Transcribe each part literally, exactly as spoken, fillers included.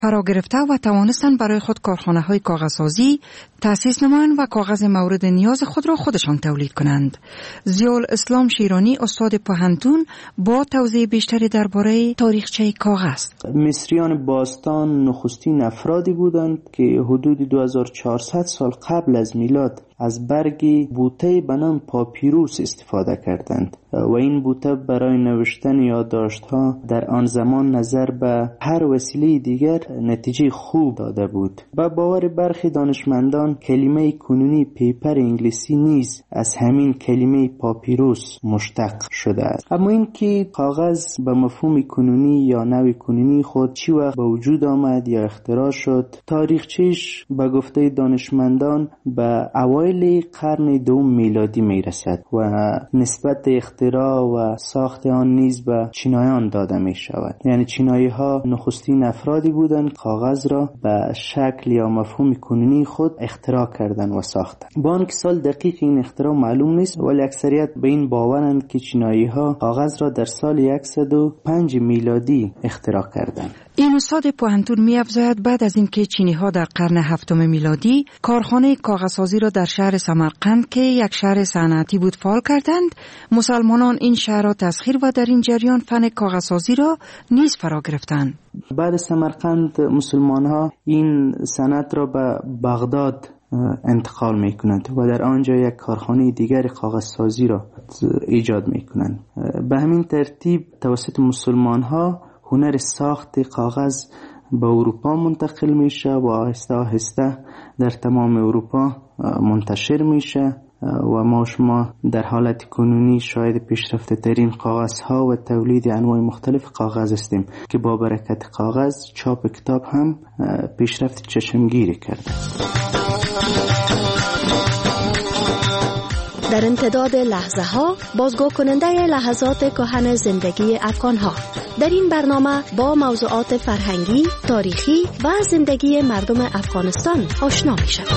فرا گرفته و توانستند برای خود کارخانه های کاغذسازی تأسیس نمایند و کاغذ مورد نیاز خود را خودشان تولید کنند. ضیاءالاسلام شیرانی استاد پوهنتون با توضیح بیشتری درباره تاریخچه کاغذ. مصریان باستان نخستین افرادی بودند که حدود دو هزار و چهارصد سال قبل از میلاد از برگ بوته به نام پاپیروس استفاده کردند و این بوته برای نوشتن یادداشت‌ها در آن زمان نظر به هر وسیله دیگر نتیجه خوب داده بود. با باور برخی دانشمندان کلمه کنونی پیپر انگلیسی نیز از همین کلمه پاپیروس مشتق شده است. اما این که کاغذ به مفهوم کنونی یا نوع کنونی خود چی وقت به وجود آمد یا اختراع شد، تاریخچه‌اش به گفته دانشمندان به اوایل قرن دوم میلادی میرسد و نسبت اختراع و ساخت آن نیز به چینایان داده می شود. یعنی چینایی ها نخستین افرادی بودند کاغذ را به شکل یا مفهوم کنونی خود اختراع کردند و ساختند. با آنکه سال دقیق این اختراع معلوم نیست، ولی اکثریت به این باورند که چینایی ها کاغذ را در سال صد و پنج میلادی اختراع کردند. این استاد پوهنتون می افزاید بعد از اینکه چینی ها در قرن هفتم میلادی کارخانه کاغذسازی را در شهر سمرقند که یک شهر صنعتی بود فعال کردند، مسلمانان این شهر را تسخیر و در این جریان فن کاغذسازی را نیز فرا گرفتند. بعد از سمرقند مسلمان ها این صنعت را به بغداد انتقال می کنند و در آنجا یک کارخانه دیگر کاغذسازی را ایجاد می کنند. به همین ترتیب توسط مسلمان ها هنر ساخت کاغذ به اروپا منتقل میشه و آهسته آهسته در تمام اروپا منتشر میشه و ما شما در حالت کنونی شاید پیشرفته ترین کاغذ ها و تولید انواع مختلف کاغذ هستیم که با برکت کاغذ چاپ کتاب هم پیشرفت چشمگیری کرده. در امتداد لحظه ها بازگو کننده لحظات کهن زندگی افغان ها. در این برنامه با موضوعات فرهنگی، تاریخی و زندگی مردم افغانستان آشنا می شود.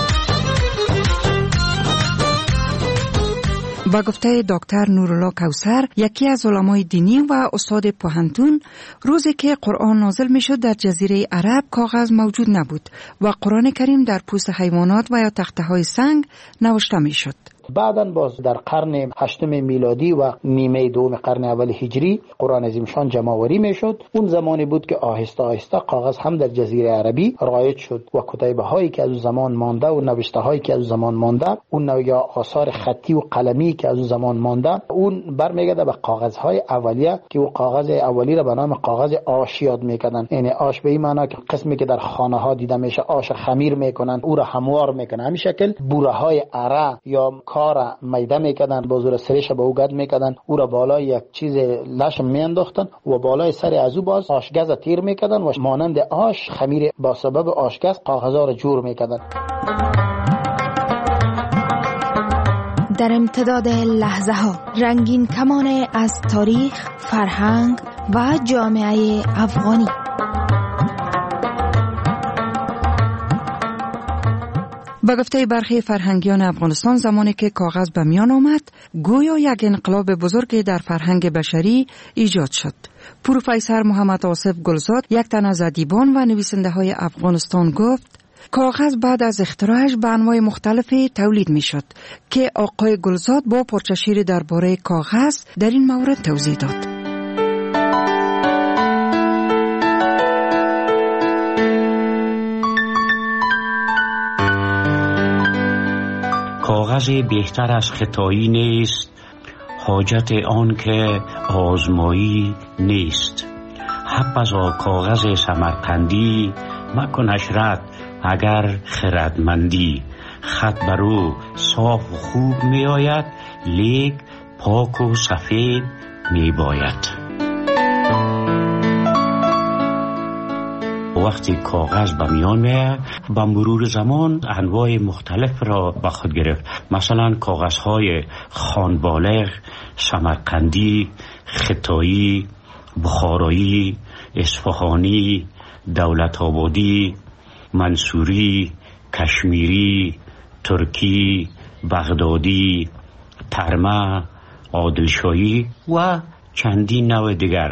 با گفته دکتر نورالله کوثر، یکی از علمای دینی و استاد پوهنتون، روزی که قرآن نازل می شد در جزیره عرب کاغذ موجود نبود و قرآن کریم در پوست حیوانات و یا تخته های سنگ نوشته می شد. بعداً باز در قرن هشتم میلادی و نیمه دوم قرن اول هجری قرآن عظیم شان جمع‌آوری میشد. اون زمانی بود که آهسته آهسته کاغذ هم در جزیره عربی رایج شد و کتیبه‌هایی که از اون زمان مانده و نوشته‌هایی که از اون زمان مانده، اون نوع یا آثار خطی و قلمی که از اون زمان مانده، اون برمیگرده به کاغذهای اولیه که اون کاغذ اولی را به نام کاغذ آش یاد میکردن. یعنی آش به این معنی که قسمی که در خانه‌ها دیده میشه آش خمیر میکنن، او را هموار میکنن. همین شکل بوره‌های اره یا کار میده میکردن، با زور سرش به او گرد میکردن، او را بالای یک چیز لشم میانداختن و بالای سر از او باز آشگاز تیر میکردن و مانند آش خمیر با سبب آشگاز کاغذها را جور میکردن. در امتداد لحظه ها رنگین کمان از تاریخ، فرهنگ و جامعه افغانی. با گفته برخی فرهنگیان افغانستان، زمانی که کاغذ به میان آمد گویا یک انقلاب بزرگی در فرهنگ بشری ایجاد شد. پروفسور محمد آصف گلزاد، یک تن از ادیبان و نویسنده های افغانستان، گفت کاغذ بعد از اختراعش به انواع مختلفی تولید می شد که آقای گلزاد با پرچشیر درباره کاغذ در این مورد توضیح داد. کاغذ بهتر از ختایی نیست، حاجت آن که آزمایی نیست. حبذا کاغذ سمرقندی مکنش رد اگر خردمندی. خط برو صاف و خوب می آید، لیک پاک و سفید می باید. وقتی کاغذ به میان میاد، با مرور زمان انواع مختلف را به خود گرفت. مثلا کاغذهای خانبالغ، سمرقندی، ختایی، بخارایی، اصفهانی، دولت آبادی، منصوری، کشمیری، ترکی، بغدادی، ترمه، عادلشاهی و چندین نوع دیگر.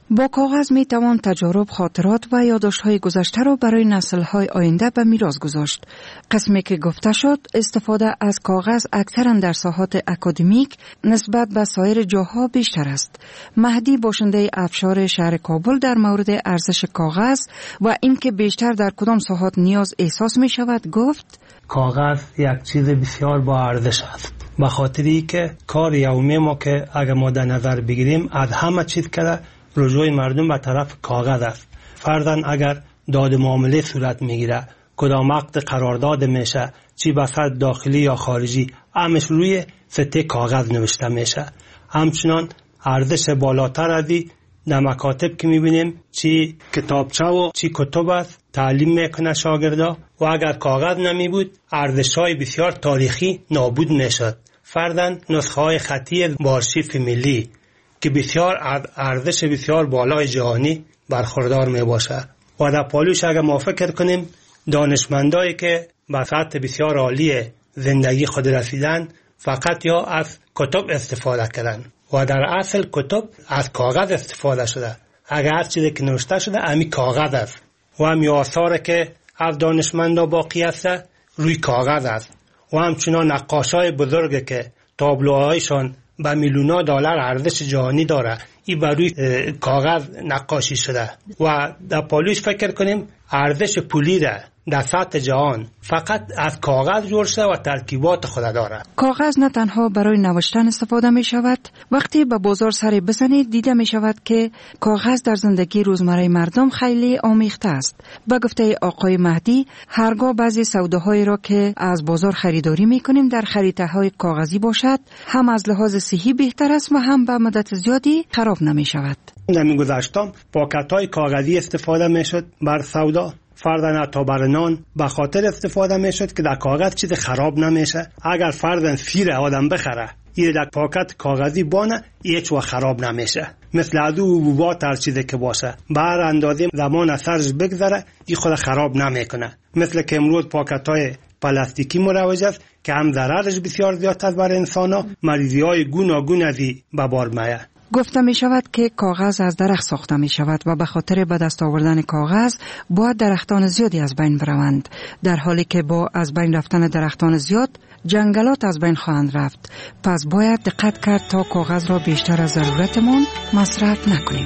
با کاغذ می توان تجارب، خاطرات و یادداشت‌های گذشته را برای نسل‌های آینده به میراث گذاشت. قسمی که گفته شد استفاده از کاغذ اکثرا در ساحات اکادمیک نسبت به سایر جاها بیشتر است. مهدی باشنده افشار شهر کابل در مورد ارزش کاغذ و اینکه بیشتر در کدام ساحات نیاز احساس می شود گفت: کاغذ یک چیز بسیار با ارزش است. به خاطری که کار یومی ما که اگر ما در نظر بگیریم از همه چیز که رجوع مردم به طرف کاغذ است. فرضاً اگر داد معامله صورت میگیره، کدام عقد قرارداد میشه، چی بساط داخلی یا خارجی، همش روی سطح کاغذ نوشته میشه. همچنان ارزش بالاتر ازی در مکاتب که میبینیم چی کتابچه و چی کتب است تعلیم میکنه شاگردا، و اگر کاغذ نمی بود ارزش‌های بسیار تاریخی نابود میشد. فرضاً نسخه‌های خطی با آرشیف ملی که بسیار ارزش بسیار بالای جهانی برخوردار می باشه. و در پالوش اگر ما فکر کنیم دانشمندایی که به سطح بسیار عالی زندگی خود رسیدن فقط یا از کتب استفاده کردن و در اصل کتب از کاغذ استفاده شده. اگر هر چیزی که نوشته شده امی کاغذ است و همی آثار که از دانشمندا باقی است روی کاغذ است و همچنان نقاشای بزرگ که تابلوهایشان به میلیونا دلار ارزش جهانی داره، این بر روی کاغذ نقاشی شده. و در پالوش فکر کنیم ارزش پولی را در سطح جهان فقط از کاغذ جور شده و ترکیبات خود داره. کاغذ نه تنها برای نوشتن استفاده می شود. وقتی به بازار سر بزنید دیده می شود که کاغذ در زندگی روزمره مردم خیلی آمیخته است. به گفته آقای مهدی، هرگاه بعضی سوداهایی را که از بازار خریداری می کنیم در خریدهای کاغذی باشد، هم از لحاظ صحی بهتر است و هم به مدت زیادی خراب نمی شود. در می گذشتم پاکت‌های کاغذی استفاده می شد بر سودا. فرضاً تا بر نان به خاطر استفاده می شد که در کاغذ چیز خراب نمیشه. اگر فرضاً سیر آدم بخره این در پاکت کاغذی بانه هیچ وقت خراب نمیشه. مثل ادو و بوبات هر چیزی که باشه بر اندازه زمان اثرش بگذره این خود خراب نمیکنه. مثل که امروز پاکت‌های پلاستیکی مروج است که هم ضررش بسیار زیاد است بر انسان‌ها، مریضی‌های گوناگون ازی به بار میاد. گفته می شود که کاغذ از درخت ساخته می شود و به خاطر به دست آوردن کاغذ باید درختان زیادی از بین بروند، در حالی که با از بین رفتن درختان زیاد جنگلات از بین خواهند رفت. پس باید دقت کرد تا کاغذ را بیشتر از ضرورتمون مصرف نکنیم.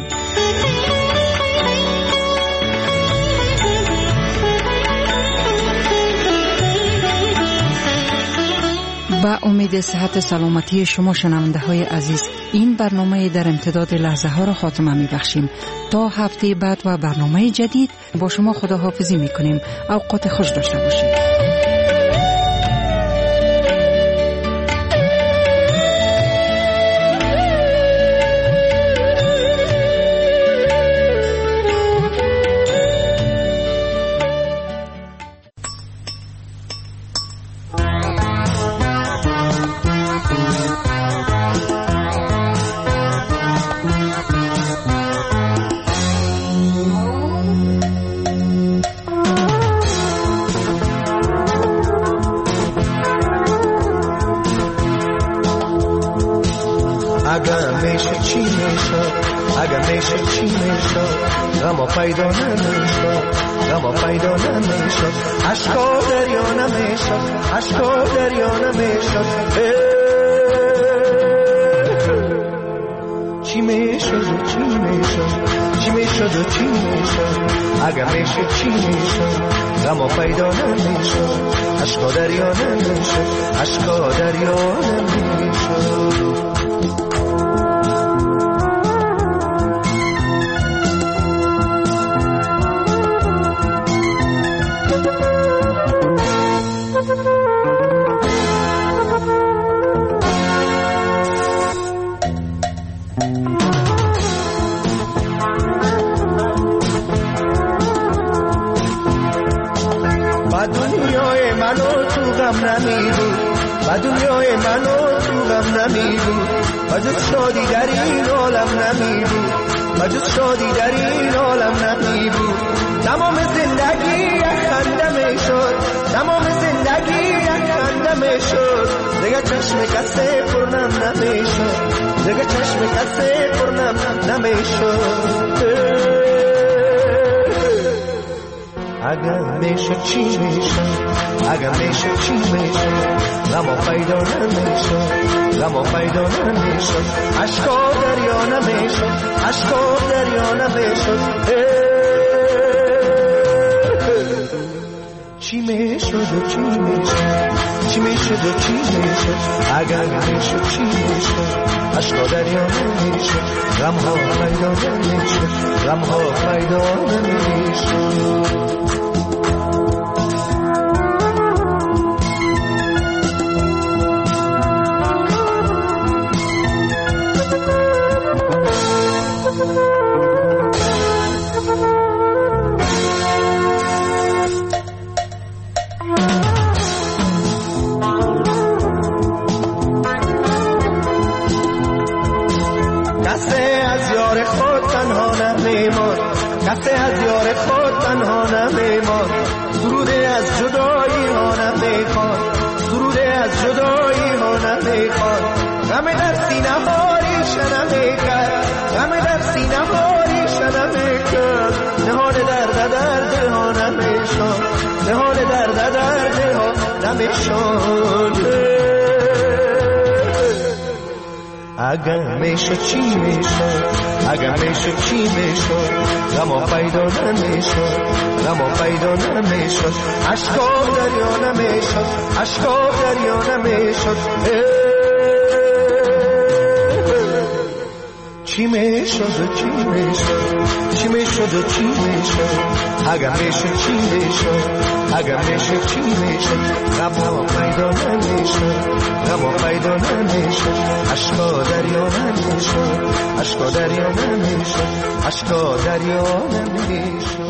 با امید صحت سلامتی شما شنونده های عزیز، این برنامه در امتداد لحظه ها را خاتمه می بخشیم. تا هفته بعد و برنامه جدید با شما خداحافظی می کنیم. اوقات خوش داشته باشید. پیدا نمیشد، غم پیدا نمیشد، عشقا دریا نمیشد، عشقا دریا نمیشد. چی میشد و چی میشد، چی میشد و چی میشد، اگه میشد چی میشد، غم پیدا نمیشد، عشقا دریا نمیشد، عشقا دریا نمیشد. و دنیای منو تو غم نمی بود، و جز شادی در این عالم نمی بود، و جز شادی در این عالم نمی بود. تمام زندگی یک خنده می شد، تمام زندگی یک خنده می شد، دیگه چشم کسی پرنم نمی شد. دیگه چشم کسی پرنم نمیشد. اگر میشه چی میشه، اگر میشه چی میشه، غم پیدا نمیشه، غم پیدا نمیشه، عشقا دریا نمیشه، عشقا دریا نمیشه. چی میشه و چی میشه، چی میشه و چی میشه، اگر میشه چی میشه، عشقا دریا نمیشه، غم ها پیدا نمیشه، غم ها پیدا نمیشه. کسی از یار خود تنها نمیمان، سروده از جدایی ها نمیخوان، سروده از جدایی ها نمیخوان. غم در سینه هاریش نمیکرد، غم در سینه هاریش نمیکرد، نهان درد درد ها نمیشان، نهان درد درد ها نمیشان. اگر میشه چی میشه، اگر میشه چی میشه، غم پیدا نمیشه، غم پیدا نمیشه، عشقا دریا نمیشه، عشقا دریا نمیشه. چی میشه و چی میشه، چی میشه و چی میشه، اگر میشه چی میشه، اگر میشه چی میشه، غم پیدا نمیشه، غم پیدا نمیشه، عشقا دریا نمیشه، عشقا دریا نمیشه، عشقا دریا نمیشه.